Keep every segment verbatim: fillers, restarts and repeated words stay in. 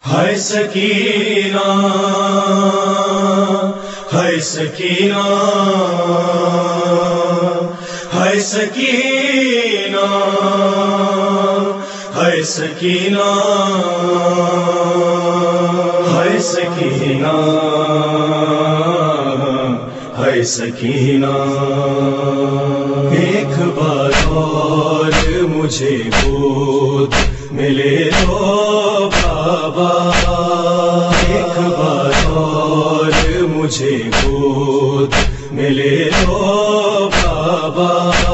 ہے سکینہ ہے سکینہ ہے سکینہ ہے سکینہ ہے سکینہ ہے سکینہ ایک بار اور مجھے گود ملے تو بابا، ایک بار اور مجھے گود ملے تو بابا،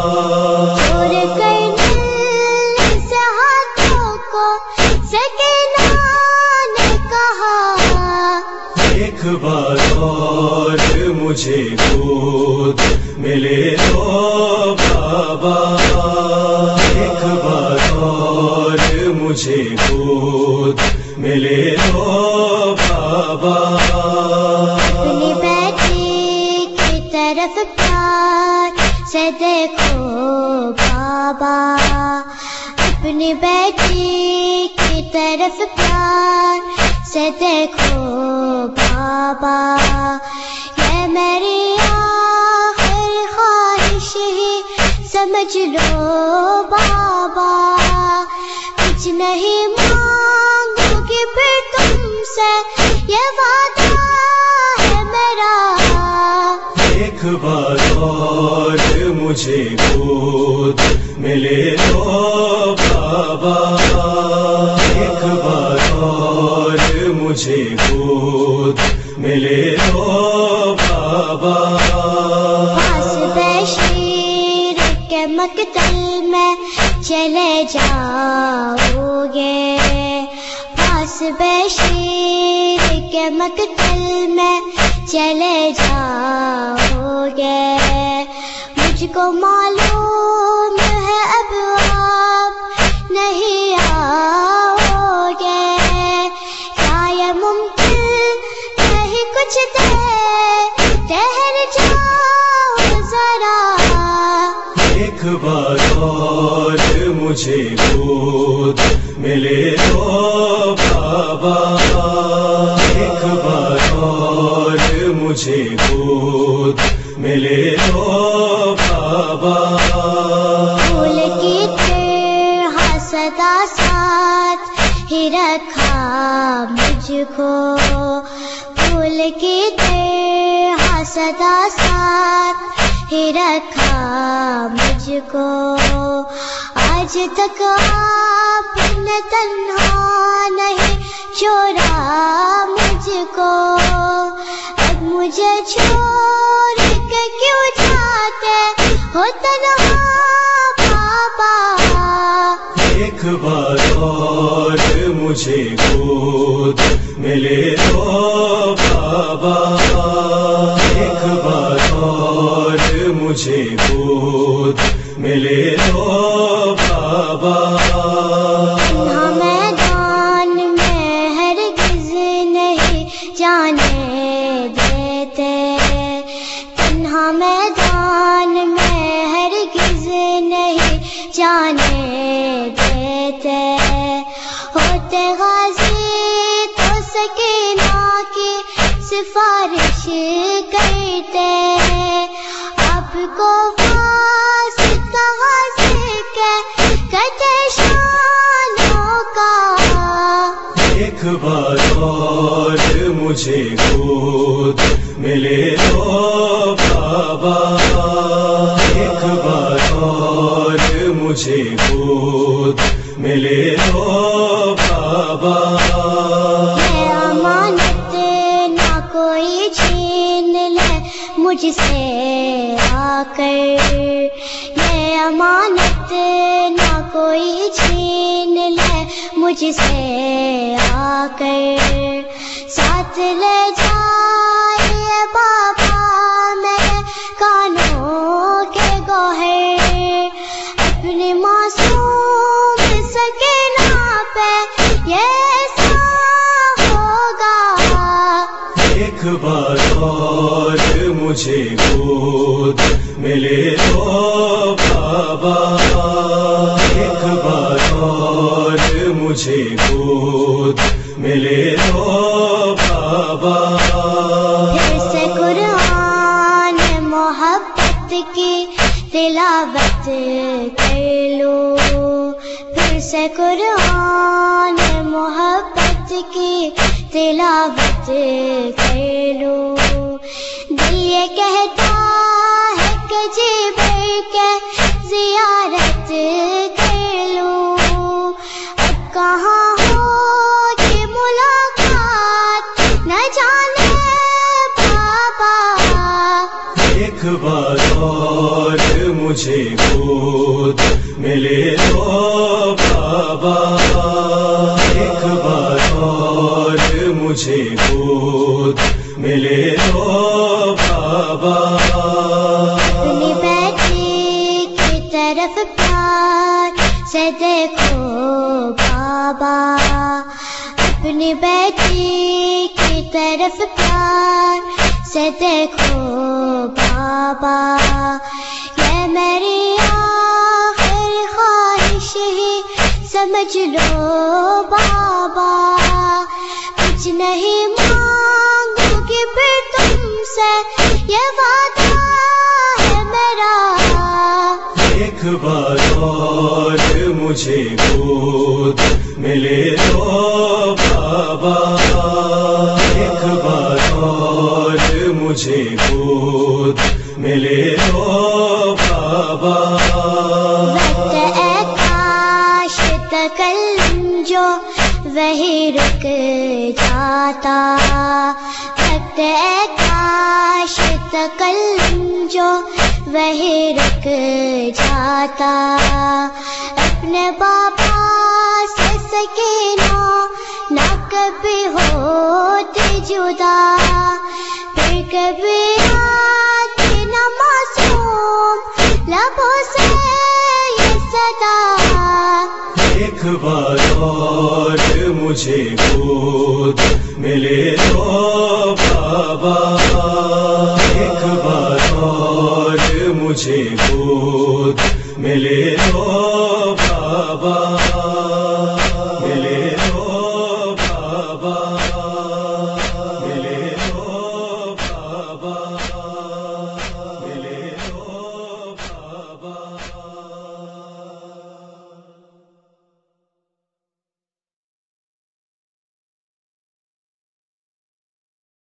ایک بار اور مجھے گود ملے تو بابا، ایک بار اور مجھے گود ملے تو بابا، اپنی بیٹی کی طرف پیار سے دیکھو بابا، اپنی بیٹی کی طرف پیار سے دیکھو بابا، یہ میری آخر خواہش ہی سمجھ لو بابا، کچھ نہیں مانگوں گی پھر تم سے، یہ وعدہ ہے میرا، ایک بار اور مجھے گود ملے تو بابا، ایک بار اور مجھے گود ملے تو بابا، پاس بشیر کے مقتل میں چلے جاؤ گے، پاس بشیر کے مقتل میں چلے جاؤ گے، مجھ کو معلوم ہے اب آپ نہیں آؤ گے، کیا یہ ممکن نہیں کچھ دیر ٹھہر جاؤ ذرا، ایک بار اور مجھے گود ملے تو بابا، ایک بار اور مجھے گود ملے تو بابا، پھول کی طرح صدا ساتھ ہی رکھا مجھ کو، پھول کی طرح صدا ساتھ ہی رکھا مجھ کو، آج تک آپ نے تنہا نہیں چھوڑا مجھ کو، اب مجھے چھوڑ کے کیوں جاتے ہو تنہا بابا، ایک بار اور مجھے گود ملے تو بابا، ایک بار اور مجھے گود ملے تو بابا، تنہا میدان میں ہرگز نہیں جانے دیتے، تنہا میدان میں ہرگز نہیں جانے دیتے، ہوتے غازی تو سکینہ کی سفارش کرتے، آپ کو واسطہ حاصل کے کہتے شانوں کا، ایک بار اور مجھے گود ملے تو بابا، ایک بار اور مجھے گود ملے تو بابا، یہ امانت نہ کوئی چھین لے مجھ سے آ کر، یہ امانت نہ کوئی چھین لے مجھ سے آ کر، ساتھ لے جائے بابا میرے کانوں کے گوہر، اپنی معصوم سکینہ پہ یہ ایسا ہوگا، ایک بار اور مجھے گود ملے تو بابا، ایک بار اور مجھے گود ملے تو بابا. پھر سے قرآن محبت کی تلاوت کر لو، پھر سے قرآن محبت کی تلاوت کر لو. دل یہ کہتا ہے کہ جی بھر کے زیارت کر لو. اب کہاں ہوگی ملاقات نہ جانے بابا. ایک بار اور مجھے گود ملے تو بابا. ایک بار اور مجھے گود ملے تو بابا. اپنی بیٹی کی طرف پیار سے دیکھو بابا، اپنی بیٹی کی طرف پیار سے دیکھو بابا. یہ میری آخر خواہش ہی سمجھ لو بابا. کچھ نہیں مانگوں گی پھر تم سے، یہ وعدہ ہے میرا. ایک بار اور مجھے گود ملے تو بابا. ایک بار اور مجھے گود ملے تو بابا. وقت اے کاش تکلم جو وہی رک جاتا، وقت اے کاش تکلم جو وہی رک جاتا. اپنے بابا سے سکینہ نہ کبھی ہوتی جدا، پھر کبھی آتی نہ معصوم لبوں سے یہ صدا. ایک بار اور مجھے گود ملے تو بابا. ایک بار اور مجھے گود ملے تو بابا.